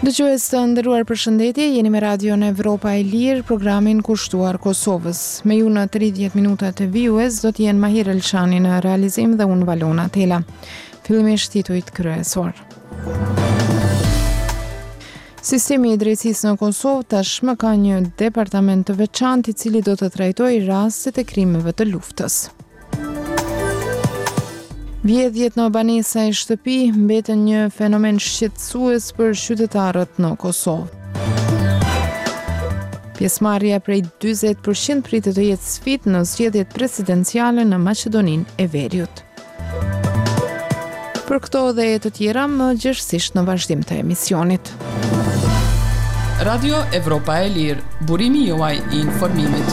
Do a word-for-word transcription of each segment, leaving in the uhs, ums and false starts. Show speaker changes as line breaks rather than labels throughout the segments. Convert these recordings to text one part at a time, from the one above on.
Dëgjues të nderuar, përshëndetje, jeni me radion Evropa e Lirë, programin kushtuar Kosovës. Me ju në tridhjetë minuta të vijues do t'jenë Mahir Elshani në realizim dhe unë Valona Tela. Fillimisht titujt kryesor. Sistemi i drejtësisë në Kosovë tashmë ka një departament të veçantë i cili do të trajtojë rastet e krimeve të luftës. Vjedhjet në banesa e shtëpi mbeten një fenomen shqetësues për qytetarët në Kosovë. Pjesëmarrja prej dyzet përqind pritet të jetë sfidë në zgjedhjet presidenciale në Maqedoninë e Veriut. Për këto dhe të tjera më gjithësisht në vazhdim të emisionit.
Radio Evropa e Lirë, burimi juaj i informimit.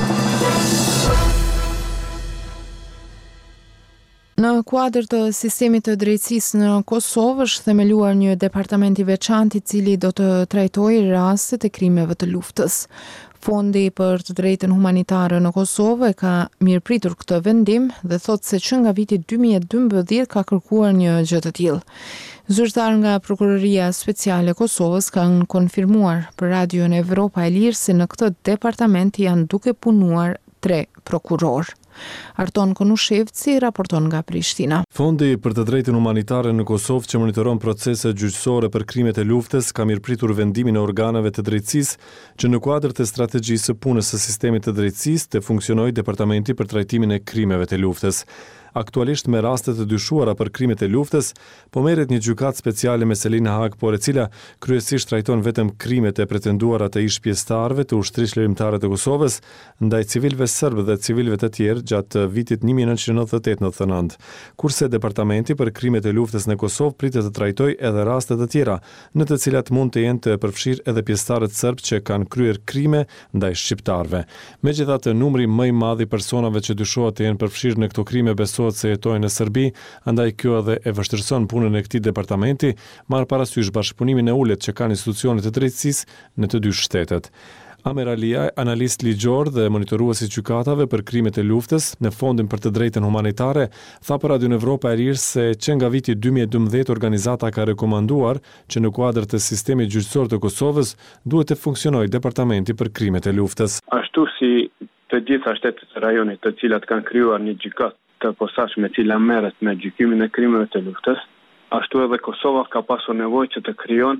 Në kuadër të sistemit të drejtësisë në Kosovë është themeluar një departament i veçantë i cili do të trajtojë rastet e krimeve të luftës. Fondi për të drejtën humanitare në Kosovë ka mirëpritur këtë vendim dhe thotë se që nga viti dy mijë e dymbëdhjetë ka kërkuar një gjë të tillë. Zyrtar nga Prokuroria Speciale e Kosovës kanë konfirmuar për Radion Evropa e Lirë se në këtë departament janë duke punuar tre prokurorë. Arton Konushevci raporton nga Prishtina.
Fondi për të drejtën humanitare në Kosovë që monitoron procese gjyqësore për krimet e luftës ka mirëpritur vendimin e organeve të drejtësisë që në kuadër të strategjisë së punës së sistemit të drejtësisë të funksionojë departamenti për trajtimin e krimeve të luftës. Aktualisht me rastet të dyshuara për krimet e luftës, po merret një gjykatë speciale me Selina Hag, por e cila kryesisht trajton vetëm krimet e pretenduara të ish pjesëtarëve të ushtrisë lëvimtare të Kosovës ndaj civilëve serbë dhe civilëve të tjerë gjatë vitit një mijë e nëntëqind e nëntëdhjetë e nëntëdhjetë e nëntë. Kurse departamenti për krimet e luftës në Kosovë pritet të trajtojë edhe raste të tjera, në të cilat mund të jenë të përfshirë edhe pjesëtarët serbë që kanë kryer krime ndaj shqiptarëve. Megjithatë, numri më i madh i personave që dyshohet të jenë përfshirë në këto krime besohet se jetojnë në Serbi, andaj kjo edhe e vështirëson punën e këtij departamenti, marrë parasysh bashkëpunimin e ulët që kanë institucionet e drejtësisë në të dy shtetet. Amer Alia, analist ligjor dhe monitorues i gjykatave për krimet e luftës në Fondin për të drejtën humanitare, tha për Radion Evropa e Lirë se që nga viti dy mijë e dymbëdhjetë organizata ka rekomanduar që në kuadër të sistemit gjyqësor të Kosovës duhet të funksionojë departamenti për krimet e luftës.
Ashtu si të gjitha shtetet e rajonit të cilat kanë krijuar një gjykatë të posaçme e cila merret me gjykimin e krimeve të luftës, ashtu edhe Kosova ka pasur nevojë që të krijon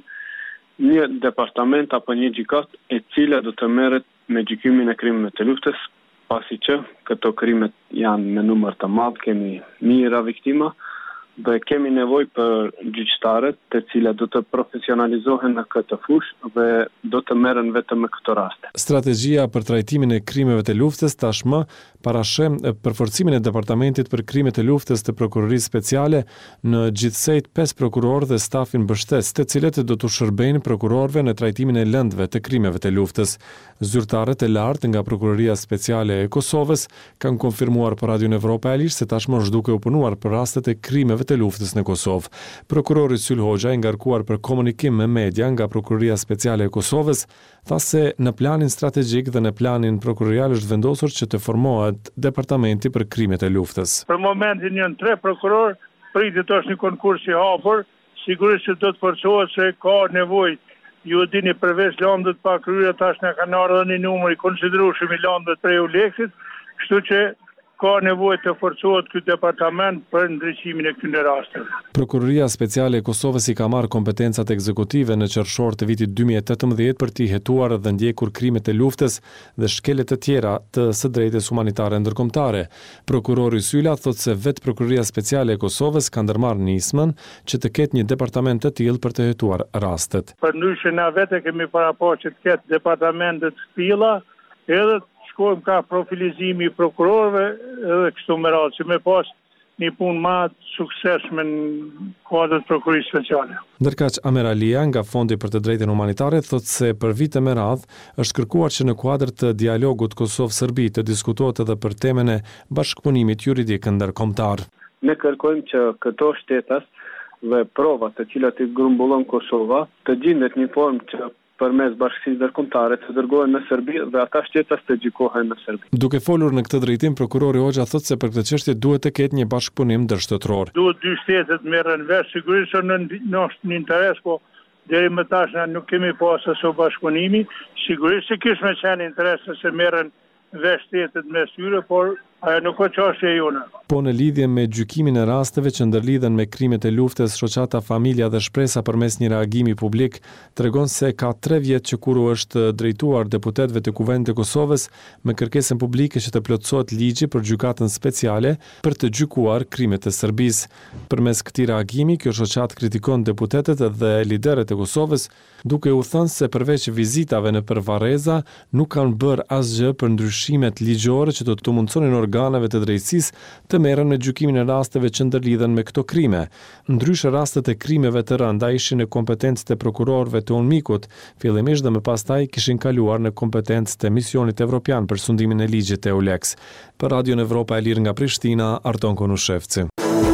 një departament apo një gjykatë e cila do të merret me gjykimin e krimeve të luftës, pasi që këto krimet janë në numër të madh, kemi mijëra viktima dhe kemi nevojë për gjyqtarët të cilat do të profesionalizohen në këtë fushë dhe do të merren vetëm me këto raste.
Strategjia për trajtimin e krimeve të luftës tashmë parashëm përforcimin e departamentit për krimet e luftës të prokurorisë speciale në gjithsejt pesë prokurorë dhe stafin mbështetës, të cilët do të shërbejnë prokurorëve në trajtimin e lëndëve të krimeve të luftës. Zyrtarët e lartë nga Prokuroria Speciale e Kosovës kanë konfirmuar për Radion Evropa e Lirë se tashmë është duke u punuar për rastet e krimeve të luftës në Kosovë. Prokurori Syl Hoxha, i ngarkuar për komunikim me media nga Prokuroria Speciale e Kosovës, tha se në planin strategjik dhe në planin prokurorial është vendosur që të formohet departamenti për krimet e luftës.
Për momentin janë tre prokuror, pritet është një konkurs i hapur, sigurisht që do të forcohet se ka nevojë. Ju e dini përveç landët pa kryer tash na kanë ardhur një numër i konsiderueshëm i landëve të Euleksit, kështu që ka nevojë të forcohet ky departament për ndriçimin e këtyre rasteve.
Prokuroria Speciale e Kosovës i ka marrë kompetencat ekzekutive në qershor të vitit dy mijë e tetëmbëdhjetë për të hetuar dhe ndjekur krimet e luftës dhe shkelet të tjera të së drejtës humanitare ndërkombëtare. Prokurori Syla thotë se vetë Prokuroria Speciale e Kosovës ka ndërmarrë nismën që të ketë një departament të tillë për të hetuar rastet.
Përndryshe na vetë kemi paraportë që të ketë departamente të tilla, edhe shkojmë ka profilizimi i prokurorëve edhe kështu me radhë, që me pas një punë ma suksesshme në kuadër të prokurorisë speciale.
Ndërkaq Amer Alia nga Fondi për të drejtën humanitare thotë se për vite me radhë është kërkuar që në kuadër të dialogut Kosovë-Serbi të diskutohet edhe për temën e bashkëpunimit juridik ndërkombëtar.
Ne kërkojmë që këto shtetas dhe provat të cilat i grumbullon Kosova të gjendet një formë që përmes bashkësisë ndërkombëtare të dërgohen në Serbi dhe ata shtetas të gjykohen në Serbi.
Duke folur në këtë drejtim, prokurori Hoxha thotë se për këtë çështje duhet të ketë një bashkëpunim ndërshtetëror.
Duhet dy shtetet merren vesh, sigurisht në është në interes, po deri më tash na nuk kemi pas aso bashkëpunimi. Sigurisht se kish me qenë interese se merren vesh shtetet mes tyre, por ajo nuk ka çështje jone.
Po në lidhje me gjykimin e rasteve që ndërlidhen me krimet e luftës, shoqata Familja dhe Shpresa përmes një reagimi publik tregon se ka tre vjet që Kuru është drejtuar deputetëve të Kuvendit të Kosovës me kërkesën publike që të plotësohet ligji për gjykatën speciale për të gjykuar krimet e Serbisë. Përmes këtij reagimi, kjo shoqatë kritikon deputetët dhe liderët e Kosovës, duke u thënë se përveç vizitave në Vareza nuk kanë bërë asgjë për ndryshimet ligjore që do të mundsonin organeve të drejtësisë të merren me gjykimin e rasteve që ndërlidhen me këto krime. Ndryshe rastet e krimeve të rënda ishin në kompetencët e prokurorëve të UNMIK-ut, fillimisht dhe më pastaj kishin kaluar në kompetencët e Misionit Evropian për sundimin e ligjit e EULEX. Për Radion Evropa e Lirë nga Prishtina, Arton Konushevci.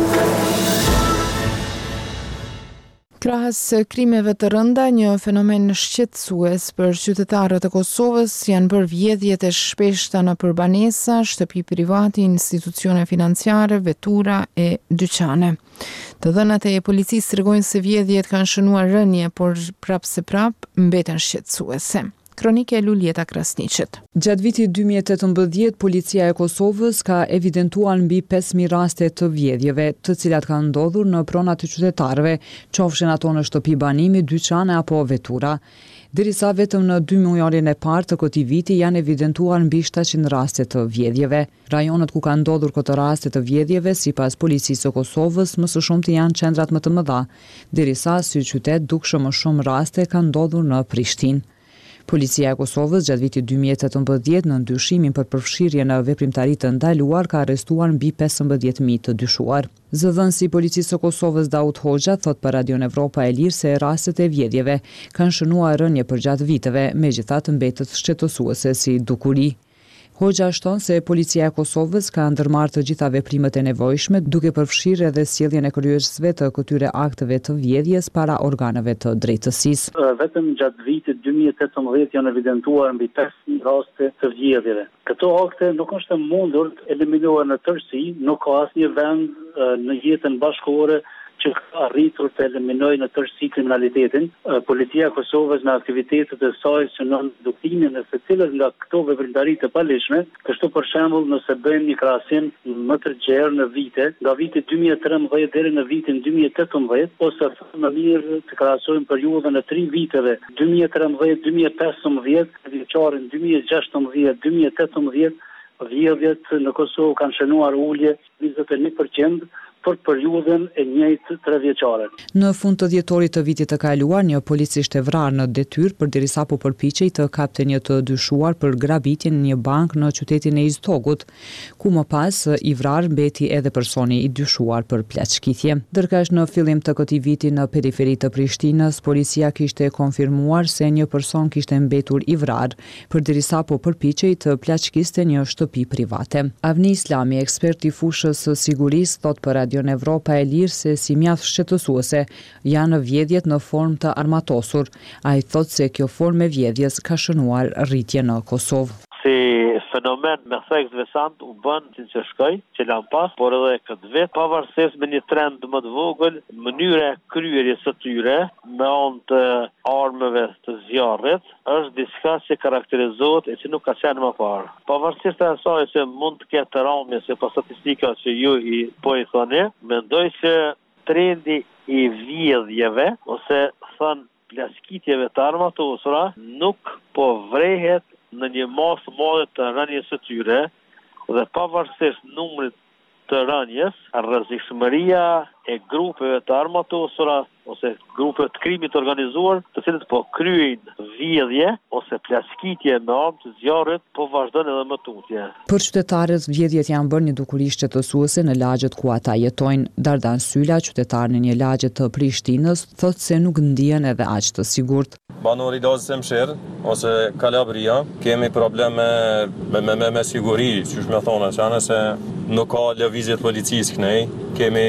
Krahas krimeve të rënda, një fenomen shqetësues për qytetarët e Kosovës janë bërë vjedhjet e shpeshta në banesa, shtëpi private, institucione financiare, vetura e dyqane. Të dhënat e policisë tregojnë se vjedhjet kanë shënuar rënje, por prap se prap mbeten shqetësuese. Kronike e Luljeta Krasniqit.
Gjatë vitit dy mijë e tetëmbëdhjetë, policia e Kosovës ka evidentuar mbi pesë mijë raste të vjedhjeve, të cilat kanë ndodhur në pronat e qytetarëve, qofshin ato në shtëpi banimi, dyqane apo vetura. Derisa vetëm në dy muajin e parë të këtij viti janë evidentuar mbi shtatëqind raste të vjedhjeve. Rajonet ku kanë ndodhur këto raste të vjedhjeve, sipas policisë së Kosovës, më së shumti janë qendrat më të mëdha, derisa sy qytet dukshëm më shumë raste kanë ndodhur në Prishtinë. Policia e Kosovës gjatë vitit dy mijë e tetëmbëdhjetë në ndyshimin për përfshirje në veprimtari të ndaluar ka arrestuar mbi pesëmbëdhjetë mijë të dyshuar. Zëdhënësi i policisë së Kosovës Daud Hoxha thot për Radion Evropa e Lirë se rastet e vjedhjeve kanë shënuar rënje përgjatë viteve, megjithatë mbetet shqetësuese si dukuri. Hoxha shton se policia e Kosovës ka ndërmarrë të gjitha veprimet e nevojshme, duke përfshirë edhe sjelljen e kryesve të këtyre akteve të vjedhjes para organeve të drejtësisë.
Vetëm gjatë vitit dy mijë e tetëmbëdhjetë janë evidentuar mbi pesë mijë raste të vjedhjeve. Këto akte nuk është mundur të eliminohen në tërësi, nuk ka asnjë vend në jetën bashkëkohore që ka arritur të eliminojë në tërësi kriminalitetin. Policia e Kosovës me aktivitetet e saj synon duktimin e secilës nga këto veprimtari të palishme. Kështu për shembull, nëse bëjmë një krahasim më të gjerë në vite, nga viti dy mijë e trembëdhjetë deri në vitin dy mijë e tetëmbëdhjetë, ose më mirë të krahasojmë periudhën e tri viteve, dy mijë e trembëdhjetë dy mijë e pesëmbëdhjetë, vjeçarin dy mijë e gjashtëmbëdhjetë dy mijë e tetëmbëdhjetë, vjedhjet në Kosovë kanë shënuar ulje njëzet e një përqind për periudhën e njëjtë trevjeçare.
Në fund të dhjetorit të vitit të kaluar, një policist e vrarë në detyrë përderisa po përpiqej të kapte një të dyshuar për grabitjen në një bank në qytetin e Iztogut, ku më pas i vrarë mbeti edhe personi i dyshuar për plaçkitje. Ndërkësh në fillim të këtij viti në periferi të Prishtinës, policia kishte konfirmuar se një person kishte mbetur i vrarë përderisa po përpiqej të plaçkiste një shtëpi private. Avni Islami, ekspert i fushës së sigurisë, thot për Radion Evropa e Lirë se si mjaft shqetësuese janë vjedhjet në formë të armatosur. Ai thot se kjo formë e vjedhjes ka shënuar rritje në Kosovë.
Si fenomen me theks veçant u bën që që shkoj, që lan pas, por edhe këtë vit, pavarësisht me një trend më të vogël, mënyra e kryerjes së tyre me anë të armëve të zjarrit është diçka që karakterizohet e që nuk ka qenë më parë. Pavarësisht e asaj se mund të ketë rënje se po statistika që ju i po i thoni, mendoj që trendi i vjedhjeve ose thën plaskitjeve të armatosura nuk po vrehet në një masë madhe të rënjes së tyre dhe pavarësisht numrit të rënjes, rrezikshmëria e grupeve të armatosura ose grupeve të krimit të organizuar, të cilët po kryejnë vjedhje ose plaskitje me armë të zjarrit, po vazhdon edhe më tutje.
Për qytetarët, vjedhjet janë bërë një dukuri shqetësuese në lagjet ku ata jetojnë. Dardan Syla, qytetar në një lagje të Prishtinës, thotë se nuk ndihen edhe aq të sigurt.
Banori Lazë Semshir ose Kalabria, kemi probleme me me me, me siguri, çish më thonë, çana se nuk ka lëvizje të policisë kënej. Kemi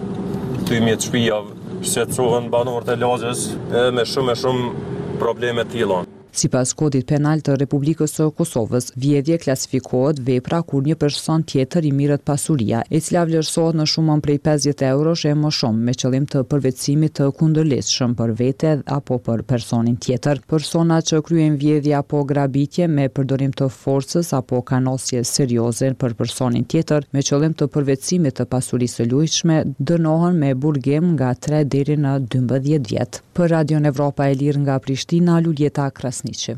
tymjet shtëpia shqetësohen banorët e Lazës me shumë e shumë probleme të tilla.
Sipas kodit penal të Republikës së Kosovës, vjedhje klasifikohet vepra kur një person tjetër i mirret pasuria, e cila vlerësohet në shumën prej pesëdhjetë eurosh e më shumë, me qëllim të përvetësimit të kundërlidhshëm për vete apo për personin tjetër. Persona që kryejnë vjedhje apo grabitje me përdorim të forcës apo kanosje serioze për personin tjetër me qëllim të përvetësimit të pasurisë së lujshme dënohen me burgim nga tre deri në dymbëdhjetë vjet. Për Radion Evropa e Lirë nga Prishtina, Luljeta Krasniqi.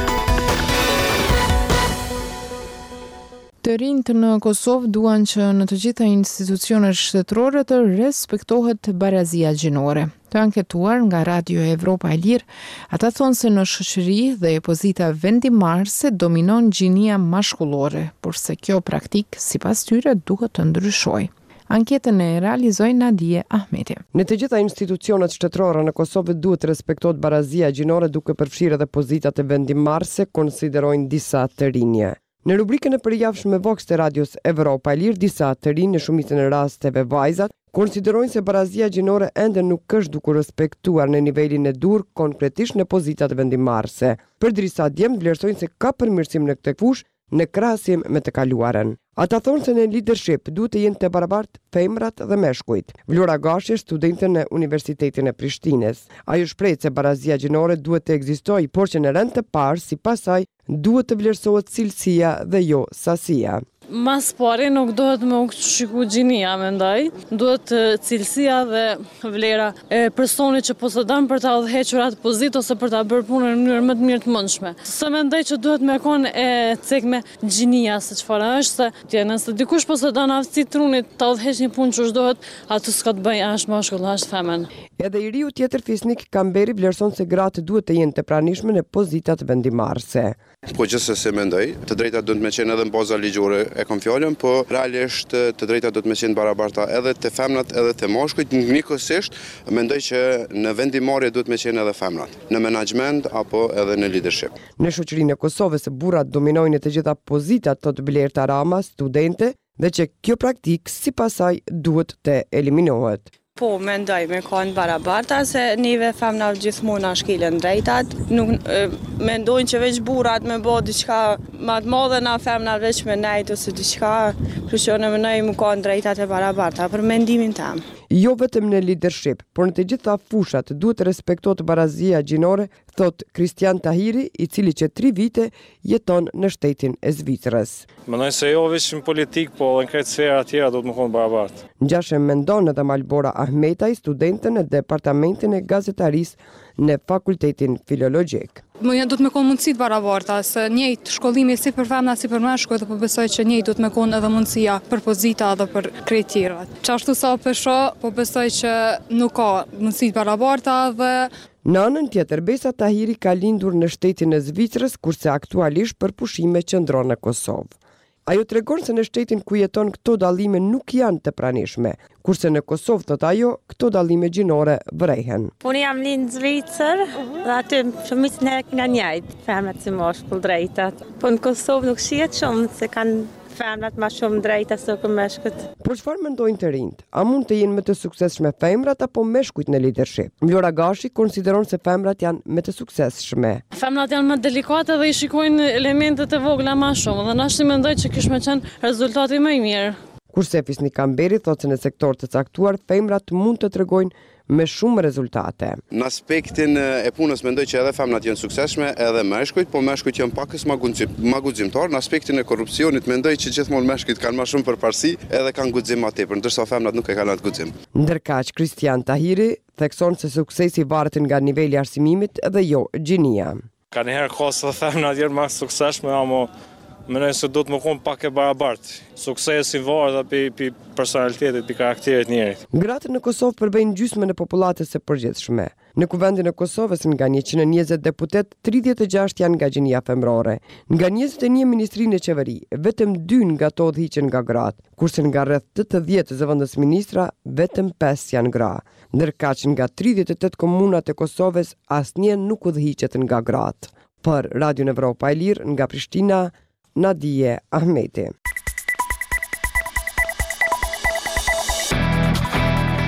Të rinjtë në Kosovë duan që në të gjitha institucionet shtetërore të respektohet barazia gjinore. Të anketuar nga Radio Evropa e Lirë, ata thonë se në shoqëri dhe pozita vendimarrëse dominon gjinia mashkullore, porse kjo praktik, sipas tyre, duhet të ndryshojë. Anketën e realizoi Nadije Ahmeti.
Në të gjitha institucionet shtetërore në Kosovë duhet të respektohet barazia gjinore duke përfshirë edhe pozitat e vendimarrëse, konsiderojnë disa të rinje. Në rubrikën e përjavshme Vox të Radios Evropa e Lirë, disa të rinj në shumicën e rasteve vajzat konsiderojnë se barazia gjinore ende nuk është duke respektuar në nivelin e dur konkretisht në pozitat vendimarrëse. Përdrisa djemt vlerësojnë se ka përmirësim në këtë fushë në krahasim me të kaluarën. Ata thonë se në leadership duhet të jenë të barabartë femrat dhe meshkujt. Vlora Gashi, studente në Universitetin e Prishtinës. Ajo shpreh se barazia gjinore duhet të ekzistojë, por që në rend të parë, sipas saj, duhet të vlerësohet cilësia dhe jo sasia.
Mas pari nuk duhet me u shiku gjinia, mendoj. Duhet cilësia dhe vlera e personit që posedon për ta udhëhequr atë pozitë ose për ta bërë punën në mënyrë më të mirë të mundshme. Se mendoj që duhet me kon e cek me gjinia se çfarë është, se tje, nëse dikush posedon aftësi trunit ta udhëheq një punë që dohet, atë s'ka të bëjë as mashkull as femën.
Edhe i riu tjetër fisnik Kamberi vlerëson se gratë duhet të jenë të pranishme në pozitat vendimarrëse.
Po gjithsesi mendoj, të drejtat duhet me qenë edhe në baza ligjore e kam fjalën, po realisht të drejtat duhet me qenë barabarta edhe të femrat edhe të mashkujt. Njëkohësisht mendoj që në vendimarrje duhet me qenë edhe femrat, në menaxhment apo edhe në leadership.
Në shoqërinë e Kosovës burrat dominojnë të gjitha pozitat, thot Blerta Rama, studente, dhe që kjo praktik sipas saj duhet të eliminohet.
Po, mendoj me kanë barabarta se neve femnave gjithmonë na shkilen drejtat. Nuk e, mendojnë që veç burrat me bë diçka më të madhe na femnave veç me nejt ose diçka, kështu që ne mendojmë më kanë drejtat e barabarta për mendimin tim.
Jo vetëm në leadership, por në të gjitha fushat duhet të respektohet barazia gjinore, thot Kristian Tahiri, i cili që tri vite jeton në shtetin e Zvicrës.
Mendoj se jo vetëm në politik, po edhe në këtë sfera tjera duhet të qenë barabartë.
Ngjashëm mendon edhe Malbora Ahmetaj, studente në departamentin e gazetarisë në Fakultetin Filologjik.
Mëja duhet me konë mundësit barabarta, se njëjtë shkollimi si për femna si për meshkuj, dhe po besoj që njëjtë duhet me konë edhe mundësia për pozita dhe për krejt tjerat. Qashtu sa pesho, po besoj që nuk ka mundësit barabarta dhe...
Në anën tjetër, Besa Tahiri ka lindur në shtetin e Zvicrës, kurse aktualisht për pushime qëndron në Kosovë. Ajo tregon se në shtetin ku jeton këto dallime nuk janë të pranishme, kurse në Kosovë, thot ajo, këto dallime gjinore vrehen.
Unë jam lind në Zvicër, dhe aty shumicën e nga njëjtë, femrat si mashkull drejtat. Po në Kosovë nuk shihet shumë se kanë femrat ma shumë drejta se për meshkut.
Por çfarë mendojnë të rinjt? A mund të jenë më të suksesshme femrat apo meshkujt në leadership? Vlora Gashi konsideron se femrat janë më të suksesshme.
Femrat janë më delikate dhe i shikojnë elementet e vogla më shumë dhe na shi mendoj që kish më qenë rezultati më i mirë.
Kurse Fisnik Kamberi thotë se në sektor të caktuar femrat mund të tregojnë me shumë rezultate.
Në aspektin e punës mendoj që edhe femnat janë suksesshme, edhe meshkujt, po meshkujt janë pakës më guximtar. Në aspektin e korrupsionit mendoj që gjithmonë meshkujt kanë më shumë përparësi edhe kanë guxim më tepër, ndërsa femnat nuk e kanë atë guxim.
Ndërkaq Kristian Tahiri thekson se suksesi varet nga niveli i arsimimit dhe jo gjinia.
Ka njëherë kohë se femnat janë më suksesshme, ama mendoj se do të më konë pak e barabartë. Suksesi varet edhe pi personalitetit, pi karakterit njerit.
Gratë në Kosovë përbëjnë gjysmën e popullatës së përgjithshme. Në Kuvendin e Kosovës nga njëqind e njëzet deputet, tridhjetë e gjashtë janë nga gjinia femrore. Nga njëzet e një ministrinë e qeveri, vetëm dy nga to udhëhiqen nga gratë, kurse nga rreth tetëdhjetë zëvendës ministra, vetëm pesë janë gra. Ndërkaq nga tridhjetë e tetë komunat e Kosovës, asnjë nuk udhëhiqet nga gratë. Për Radion Evropa e Lirë nga Prishtina, Nadije Ahmeti.
Në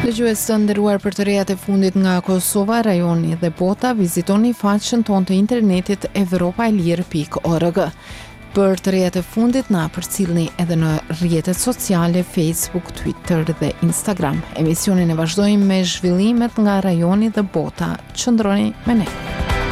Dëgjues të nderuar, për të rejat e fundit nga Kosova, rajoni dhe bota, vizitoni faqen tonë të internetit evropailir pikë org. Për të rejat e fundit na përcillni edhe në rrjetet sociale Facebook, Twitter dhe Instagram. Emisionin e vazhdojmë me zhvillimet nga rajoni dhe bota. Qëndroni me ne.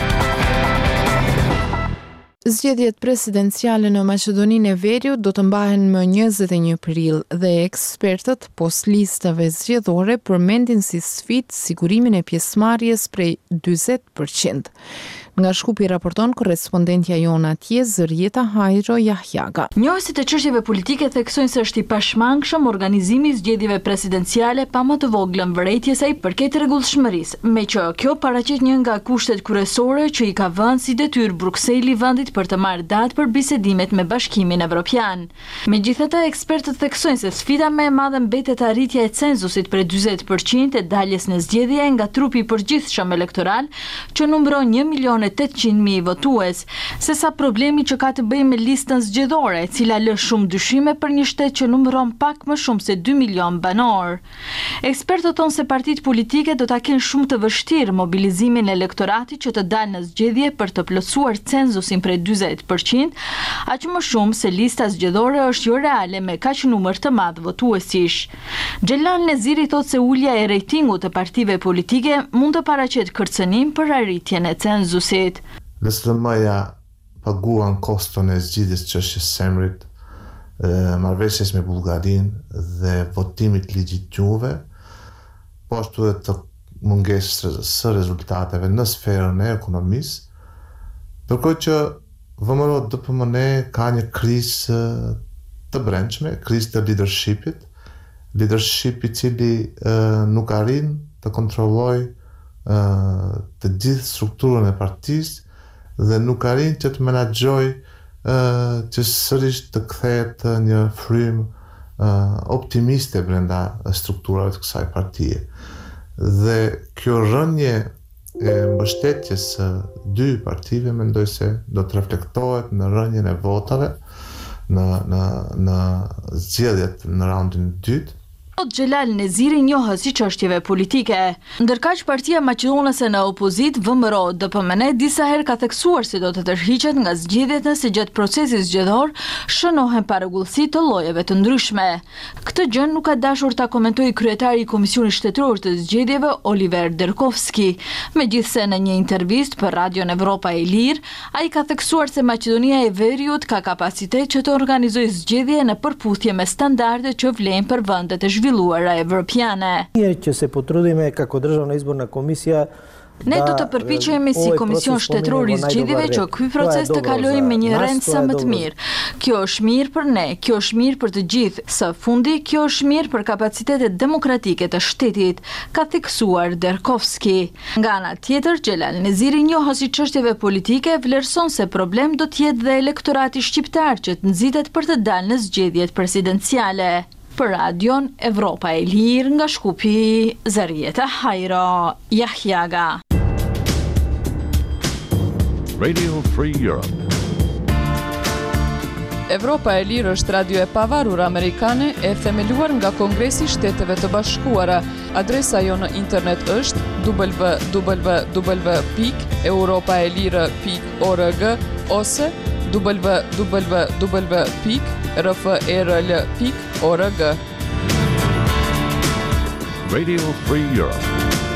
Zgjedhjet presidenciale në Maqedoninë e Veriut do të mbahen më njëzet e një prill dhe ekspertët pos listave zgjedhore përmendin si sfidë sigurimin e pjesëmarrjes prej dyzet përqind. Nga Shkupi raporton korrespondentja jona atje Zërieta Hajro Jahjaga.
Njohësit e çështjeve politike theksojnë se është i pashmangshëm organizimi i zgjedhjeve presidenciale pa më të voglën vërejtje sa i përket rregullshmërisë, me që kjo paraqet një nga kushtet kryesore që i ka vënë si detyrë Brukseli vendit për të marrë datë për bisedimet me Bashkimin Evropian. Megjithatë, ekspertët theksojnë se sfida më e madhe mbetet arritja e cenzusit për dyzet përqind e daljes në zgjedhje nga trupi i përgjithshëm elektoral, që numëron një milion e tetëqind mijë votues, sesa problemi që ka të bëjë me listën zgjedhore, e cila lë shumë dyshime për një shtet që numëron pak më shumë se dy milion banor. Ekspertët thonë se partitë politike do ta kenë shumë të vështirë mobilizimin e elektoratit që të dalë në zgjedhje për të plotësuar cenzusin prej dyzet përqind, aq më shumë se lista zgjedhore është jo reale me kaq numër të madh votuesish. Xhelan Neziri thotë se ulja e rejtingut të partive politike mund të paraqet kërcënim për arritjen e cenzusit.
L S M A-ja paguan koston e zgjidhjes çështjes Semrit, marrëveshjes me Bullgarinë dhe votimit legjitjuve, po ashtu edhe të mungesës së rezultateve në sferën e ekonomisë, ndërkohë që V M R O D P M N ka një krizë të brendshme, krizë të leadershipit, leadership i cili nuk arrin të kontrollojë të gjithë strukturën e partisë dhe nuk arrin që të menaxhojë që sërish të kthehet një frymë optimiste brenda strukturave të kësaj partie. Dhe kjo rënje e mbështetjes së dy partive mendoj se do të reflektohet në rënjen e votave në në në zgjedhjet në raundin e dytë.
Xhelal Neziri njohës si çështjeve politike. Ndërkaq partia maqedonase në opozit V M R O D P M N disa herë ka theksuar se do të tërhiqet nga zgjedhjet nëse gjatë procesit zgjedhor shënohen parregullsi të llojeve të ndryshme. Këtë gjë nuk ka dashur ta komentojë kryetari i Komisionit Shtetëror të Zgjedhjeve Oliver Derkovski. Megjithse në një intervistë për Radion Evropa e Lirë, ai ka theksuar se Maqedonia e Veriut ka kapacitet që të organizojë zgjedhje në përputhje me standardet që vlen për vendet e zhvilluara evropiane.
Që se potrudime kako Državna izborna komisija
Ne do të përpiqemi si Komision Shtetëror i Zgjedhjeve që ky proces të kalojë me një rend sa më të mirë. Kjo është mirë për ne, kjo është mirë për të gjithë. Së fundi, kjo është mirë për kapacitetet demokratike të shtetit, ka theksuar Derkovski. Nga ana tjetër, Xhelal Neziri njohës i çështjeve politike vlerëson se problem do të jetë dhe elektorati shqiptar që të nxitet për të dalë në zgjedhjet presidenciale. Për Radion Evropa e Lirë nga Shkupi, Zërieta Hajro Jahjaga.
Radio Free Europe.
Evropa e Lirë është radio e pavarur amerikane e themeluar nga Kongresi i Shteteve të Bashkuara. Adresa jo në internet është w w w pikë europaelire pikë org ose w w w pikë r f r l pikë org.
Radio Free Europe.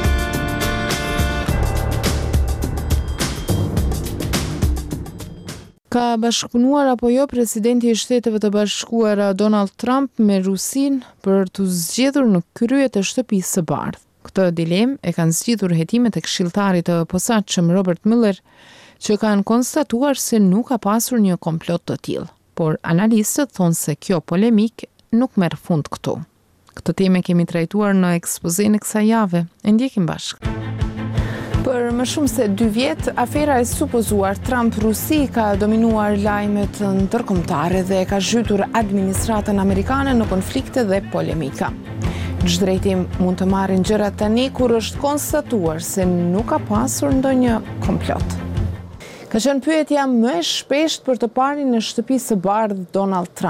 Ka bashkëpunuar apo jo presidenti i Shteteve të Bashkuara Donald Trump me Rusin për të zgjedhur në krye të shtëpisë së bardhë? Këtë dilemë e kanë zgjidhur hetimet e këshilltarit të posaçëm Robert Mueller, që kanë konstatuar se nuk ka pasur një komplot të tillë, por analistët thonë se kjo polemik nuk merr fund këtu. Këtë temë kemi trajtuar në ekspozen e kësaj jave. E ndjekim bashkë. Për më shumë se dy vjet, afera e supozuar Trump-Rusi ka dominuar lajmet ndërkombëtare dhe ka zhytur administratën amerikane në konflikte dhe polemika. Çdo drejtim mund të marrin gjërat tani kur është konstatuar se nuk ka pasur ndonjë komplot. Ka qenë pyetja më e shpeshtë për të parin në shtëpisë së bardhë Donald Trump.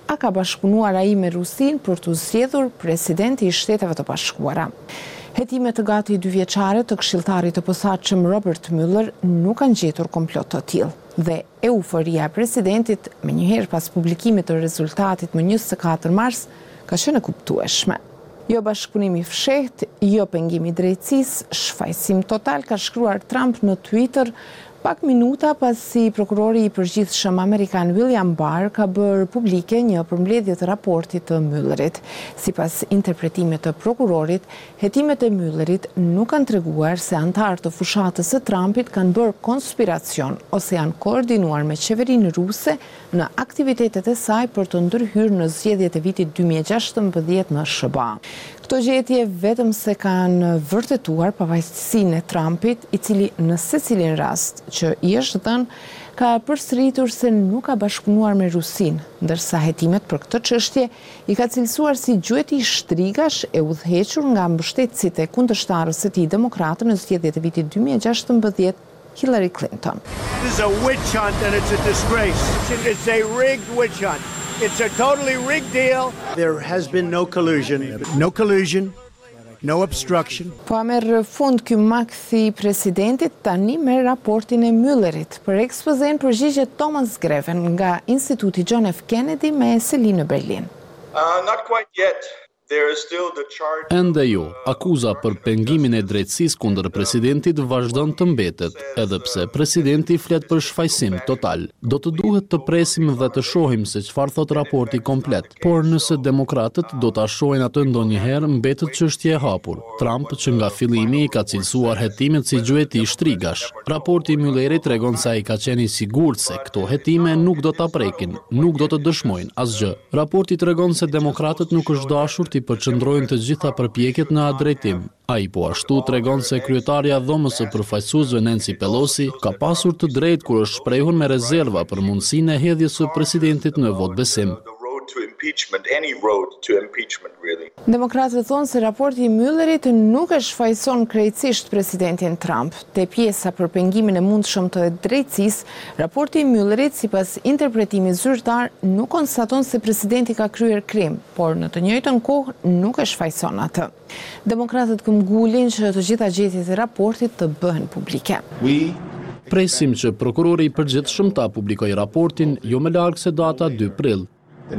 a ka bashkëpunuar ai me Rusinë për të zgjedhur presidenti i Shteteve të Bashkuara. Hetimet të gati dy vjeçare të këshilltarit të posaçëm Robert Mueller nuk kanë gjetur komplot të tillë dhe euforia e presidentit menjëherë pas publikimit të rezultatit më njëzet e katër mars ka qenë e kuptueshme. Jo bashkëpunimi i fshehtë, jo pengimi i drejtësisë, shfaqsim total, ka shkruar Trump në Twitter pak minuta pasi prokurori i përgjithshëm amerikan William Barr ka bërë publike një përmbledhje të raportit të Muellerit. Sipas interpretimit të prokurorit, hetimet e Muellerit nuk kanë treguar se antarë të fushatës së Trumpit kanë bërë konspiracion ose janë koordinuar me qeverinë ruse në aktivitetet e saj për të ndërhyrë në zgjedhjet e vitit dy mijë e gjashtëmbëdhjetë në S B A. Këto gjetje vetëm se kanë vërtetuar pavajtësinë e Trumpit, i cili në secilin rast që i është dhënë ka përsëritur se nuk ka bashkëpunuar me Rusinë, ndërsa hetimet për këtë çështje i ka cilësuar si gjueti i shtrigash e udhëhequr nga mbështetësit e kundërshtarës së tij demokratë në zgjedhjet e vitit dy mijë e gjashtëmbëdhjetë, Hillary Clinton.
This is a witch hunt and it's a disgrace. It's a rigged witch hunt. It's a totally rigged deal. There has been no collusion. No collusion. No obstruction.
Po a merr fund ky makthi i presidentit tani me raportin e Muellerit. Për ekspozen përgjigjet Thomas Greven nga Instituti John F. Kennedy me seli në Berlin.
Uh, not quite yet. There is still the charge.
Ende jo, akuza për pengimin e drejtësisë kundër presidentit vazhdon të mbetet, edhe pse presidenti flet për shfaqsim total. Do të duhet të presim dhe të shohim se çfarë thot raporti komplet, por nëse demokratët do ta shohin atë ndonjëherë, mbetet çështje e hapur. Trump, që nga fillimi i ka cilësuar hetimet si gjueti i shtrigash. Raporti i Muellerit tregon se ai ka qenë i sigurt se këto hetime nuk do ta prekin, nuk do të dëshmojnë asgjë. Raporti tregon se demokratët nuk është dashur i përqendrojnë të gjitha përpjekjet në atë drejtim. Ai po ashtu tregon se kryetaria e dhomës së përfaqësuesve Nancy Pelosi ka pasur të drejtë kur është shprehur me rezerva për mundësinë e hedhjes së presidentit në votbesim.
To impeachment, any road to impeachment, really.
Demokratët thonë se raporti i Muellerit nuk e shfaqson krejtësisht presidentin Trump. Te pjesa për pengimin e mundshëm të drejtësisë, raporti i Muellerit, sipas interpretimit zyrtar, nuk konstaton se presidenti ka kryer krim, por në të njëjtën kohë nuk e shfaqson atë. Demokratët këmbgulin që të gjitha gjetjet e raportit të bëhen publike.
We presim që prokurori i përgjithshëm ta publikojë raportin jo më larg se data dy prill.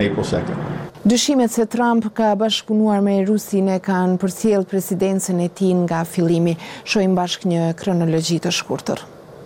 Dyshimet se Trump ka bashkëpunuar me Rusinë kanë përcjell presidencën e tij nga fillimi. Shohim bashkë një kronologji të shkurtër.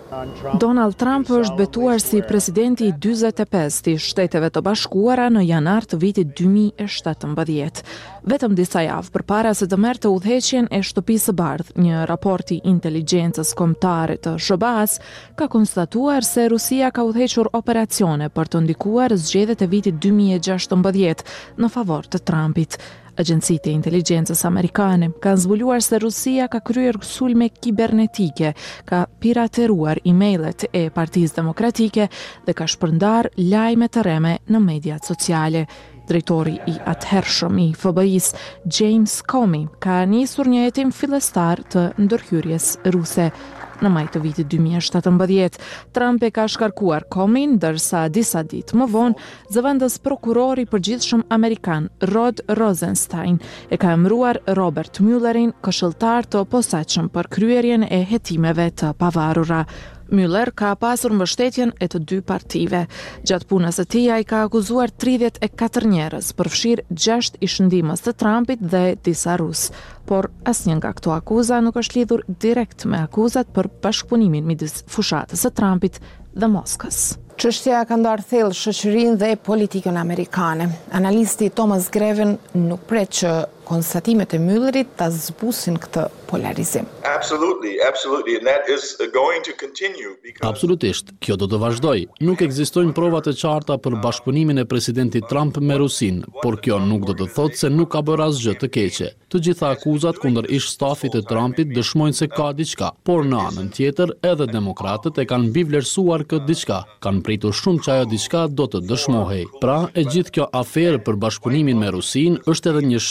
Donald Trump është betuar si presidenti i dyzet e pesë të Shteteve të Bashkuara në janar të vitit dy mijë e shtatëmbëdhjetë. Vetëm disa javë përpara se të merrte udhëheqjen e Shtëpisë së Bardhë, një raport i inteligjencës kombëtare të S B A-s ka konstatuar se Rusia ka udhëhequr operacione për të ndikuar zgjedhjet e vitit dy mijë e gjashtëmbëdhjetë në favor të Trumpit. Agjencitë e inteligjencës amerikane kanë zbuluar se Rusia ka kryer sulme kibernetike, ka pirateruar emailët e Partisë Demokratike dhe ka shpërndar lajme të rreme në mediat sociale. Drejtori i atëhershëm i F B I-s, James Comey, ka nisur një hetim fillestar të ndërhyrjes ruse. Në maj të vitit dy mijë e shtatëmbëdhjetë, Trump e ka shkarkuar Comey, ndërsa disa ditë më vonë, zëvendës prokurori i përgjithshëm amerikan Rod Rosenstein e ka emëruar Robert Muellerin këshilltar të posaçëm për kryerjen e hetimeve të pavarura. Mueller ka pasur mbështetjen e të dy partive. Gjatë punës së tij ai ka akuzuar tridhjetë e katër njerëz, përfshirë gjashtë ishëndimës të Trumpit dhe disa rus. Por asnjë nga këto akuza nuk është lidhur direkt me akuzat për bashkëpunimin midis fushatës së Trumpit dhe Moskës.
Çështja ka ndarë thellë shoqërinë dhe politikën amerikane. Analisti Thomas Greven nuk pret që konstatimet e Muellerit ta zbusin këtë polarizim.
Absolutely, absolutely, and that is going to continue because
Absolutisht, kjo do të vazhdojë. Nuk ekzistojnë prova të qarta për bashkëpunimin e presidentit Trump me Rusinë, por kjo nuk do të thotë se nuk ka bërë asgjë të keqe. Të gjitha akuzat kundër ish stafit të Trumpit dëshmojnë se ka diçka, por në anën tjetër edhe demokratët e kanë mbivlerësuar këtë diçka, kanë pritur shumë që ajo diçka do të dëshmohej. Pra, e gjithë kjo aferë për bashkëpunimin me Rusinë është edhe një shembull i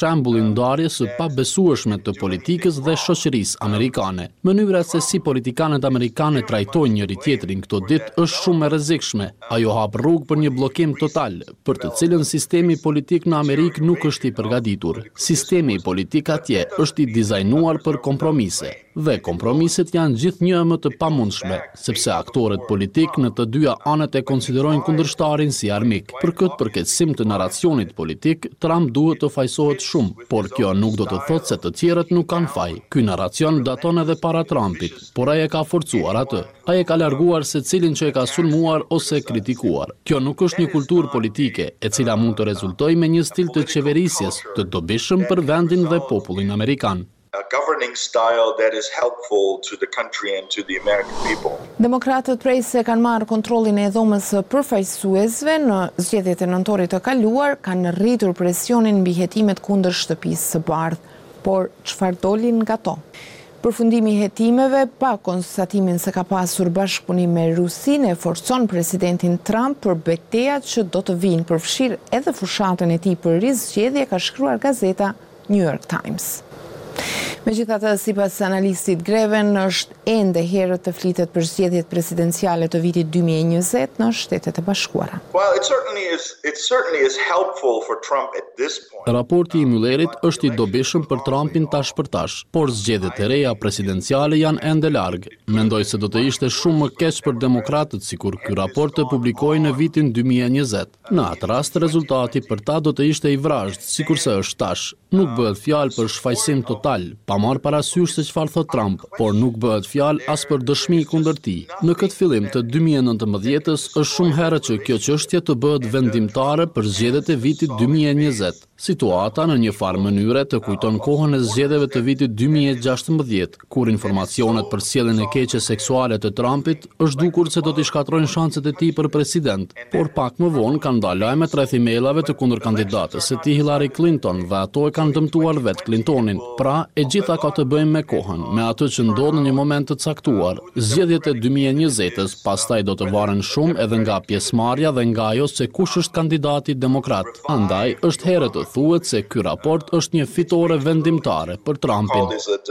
ndarje së pabesueshme të politikës dhe shoqërisë amerikane. Mënyra se si politikanët amerikanë trajtojnë njëri tjetrin këto ditë është shumë e rrezikshme. Ajo hap rrugë për një bllokim total, për të cilën sistemi politik në Amerikë nuk është i përgatitur. Sistemi politik atje është i dizajnuar për kompromise. Dhe kompromiset janë gjithnjë më të pamundshme, sepse aktorët politik në të dyja anët e konsiderojnë kundërshtarin si armik. Për këtë përkeqësim të narracionit politik, Trump duhet të fajsohet shumë, por kjo nuk do të thotë se të tjerët nuk kanë faj. Ky narracion daton edhe para Trumpit, por ai e ka forcuar atë. Ai e ka larguar secilin që e ka sulmuar ose kritikuar. Kjo nuk është një kulturë politike, e cila mund të rezultojë me një stil të qeverisjes të dobishëm për vendin dhe popullin amerikan.
A governing style that is helpful to the country and to the American people.
Demokratët prej se kanë marrë kontrollin e dhomës së përfaqësuesve në zgjedhjet e nëntorit të kaluar, kanë rritur presionin mbi hetimet kundër shtëpisë së bardhë. Por çfarë doli nga to? Përfundimi i hetimeve pa konstatimin se ka pasur bashkëpunim me Rusinë e forcon presidentin Trump për betejat që do të vinë, përfshir edhe fushatën e tij për rizgjedhje, ka shkruar gazeta New York Times. Megjithatë, sipas analistit Greven, është ende herët të flitet për zgjedhjet presidenciale të vitit dy mijë e njëzet në Shtetet e Bashkuara.
Well, it certainly is it certainly is helpful for Trump at this point.
Raporti i Müllerit është i dobishëm për Trumpin tash për tash, por zgjedhjet e reja presidenciale janë ende larg. Mendoj se do të ishte shumë më keq për demokratët sikur ky raport të publikohej në vitin dy mijë e njëzet. Në atë rast rezultati për ta do të ishte i vrazhd, sikurse është tash. Nuk bëhet fjalë për shfaqsim total, pa marrë parasysh se çfarë thot Trump, por nuk bëhet fjalë as për dëshmi kundër tij. Në këtë fillim të dy mijë e nëntëmbëdhjetës është shumë herët që kjo çështje të bëhet vendimtare për zgjedhjet e vitit dy mijë e njëzet. Situata në një farë mënyre të kujton kohën e zgjedhjeve të vitit dy mijë e gjashtëmbëdhjetë, kur informacionet për sjelljen e keqe seksuale të Trumpit është dukur se do t'i shkatrojnë shanset e tij për president, por pak më vonë kanë dalë lajmet rreth emailave të kundërkandidates së tij Hillary Clinton dhe ato e kanë dëmtuar vet Clintonin. Pra, e gjitha ka të bëjmë me kohën, me atë që ndodh në një moment të caktuar. Zgjedhjet e dy mijë e njëzetës pastaj do të varen shumë edhe nga pjesëmarrja dhe nga ajo se kush është kandidati demokrat. Andaj është herë të thuhet se ky raport është një fitore vendimtare për Trumpin.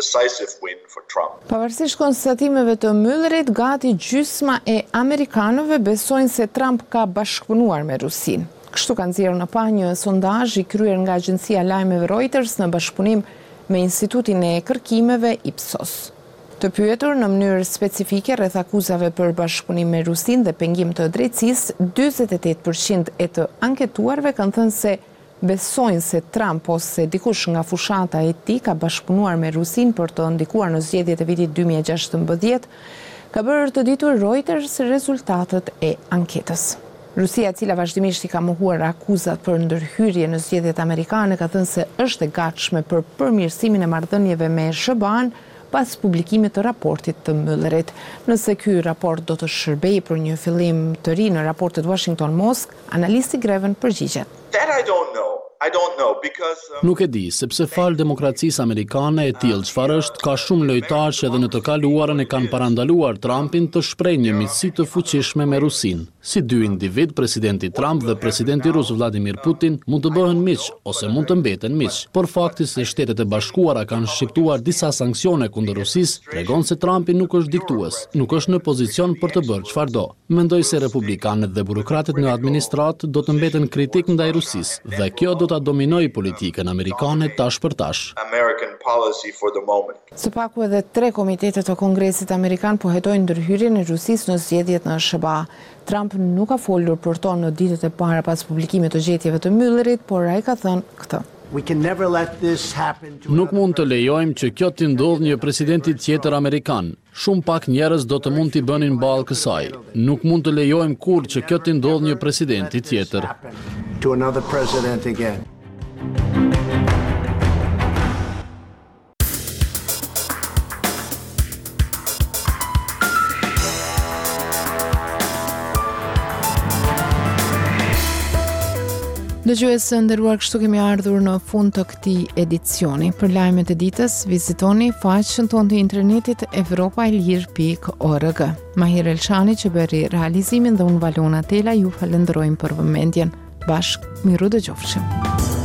Pavarësisht konstatimeve të Müllerit, gati gjysma e amerikanëve besojnë se Trump ka bashkëpunuar me Rusinë. Kështu kanë nxjerrë në pa një sondazh i kryer nga agjencia lajmeve Reuters në bashkëpunim me Institutin e Kërkimeve Ipsos. Të pyetur në mënyrë specifike rreth akuzave për bashkëpunim me Rusinë dhe pengim të drejtësisë, dyzet e tetë përqind e të anketuarve kanë thënë se besojnë se Trump ose dikush nga fushata e tij ka bashkëpunuar me Rusinë për të ndikuar në zgjedhjet e vitit dy mijë e gjashtëmbëdhjetë, ka bërë të ditur Reuters rezultatet e anketës. Rusia, e cila vazhdimisht i ka mohuar akuzat për ndërhyrje në zgjedhjet amerikane, ka thënë se është e gatshme për përmirësimin e marrëdhënieve me S B A-n pas publikimit të raportit të Müllerit. Nëse ky raport do të shërbejë për një fillim të ri në raportet Washington-Mosk, analisti Greven përgjigjet.
That I don't know. I don't know because um...
Nuk e di, sepse fal demokracisë amerikane e tillë çfarë është, ka shumë lojtarë që edhe në të kaluarën e kanë parandaluar Trumpin të shprehë një miqësi të fuqishme me Rusinë. Si dy individ, presidenti Trump dhe presidenti rus Vladimir Putin mund të bëhen miq ose mund të mbeten miq, por fakti se Shtetet e Bashkuara kanë shqiptuar disa sanksione kundër Rusisë tregon se Trumpi nuk është diktues, nuk është në pozicion për të bërë çfarë do. Mendoj se republikanët dhe burokratët në administratë do të mbeten kritik ndaj Rusisë dhe kjo do ta dominojë politikën amerikane tash për tash.
American policy for the moment.
Së paku edhe tre komitete të Kongresit Amerikan po hetojnë ndërhyrjen e Rusisë në zgjedhjet në S B A. Trump nuk ka folur për to në ditët e para pas publikimit të gjetjeve të Müllerit, por ai ka thënë këtë.
Nuk mund të lejojmë që kjo të ndodhë një presidenti tjetër amerikan. Shumë pak njerëz do të mund t'i bënin ballë kësaj. Nuk mund të lejojmë kurrë që kjo të ndodhë një presidenti tjetër.
Dëgjuesë nderuar, kështu kemi ardhur në fund të këtij edicioni. Për lajmet e ditës, vizitoni faqen tonë të internetit evropa e lir pikë org. Mahir Elçani që bëri realizimin dhe unë Valona Tela ju falenderojmë për vëmendjen. Bashkë, miru dëgjofshim.